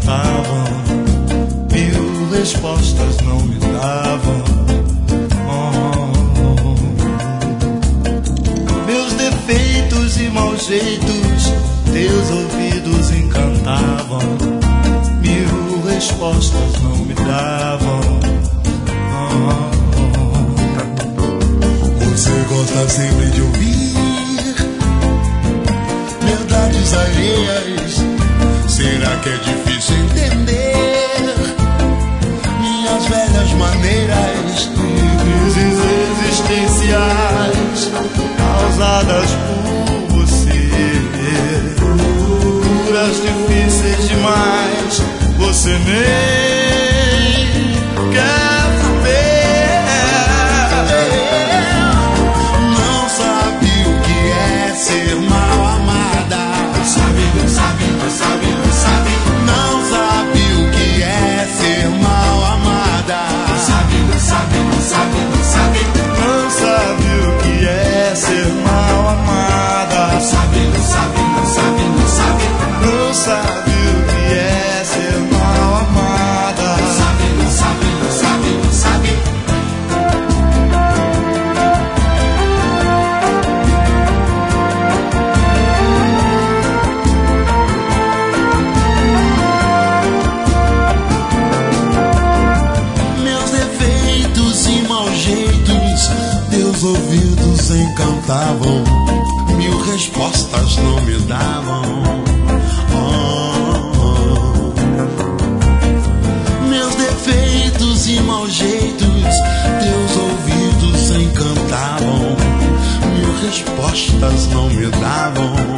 encantavam, mil respostas não me davam. Meus defeitos e maus jeitos, teus ouvidos encantavam, mil respostas não me davam. Você gosta sempre de ouvir verdades alheias. Será que é difícil entender minhas velhas maneiras? Crises existenciais causadas por você, curas difíceis demais, você nem quer saber. Não sabe o que é ser mal amada. Não sabe, não sabe, não sabe, não sabe. Não sabe o que é ser mal amada. Não sabe, não sabe, não sabe, não sabe. Não sabe o que é ser mal amada. Não sabe, não sabe, não sabe, não sabe. Não sabe o que é ser mal amada. Não sabe, não sabe, não sabe, não sabe. Meus defeitos e maus jeitos, teus ouvidos encantavam, mil respostas não me davam. Meus defeitos e maus jeitos, teus ouvidos encantavam, mil respostas não me davam.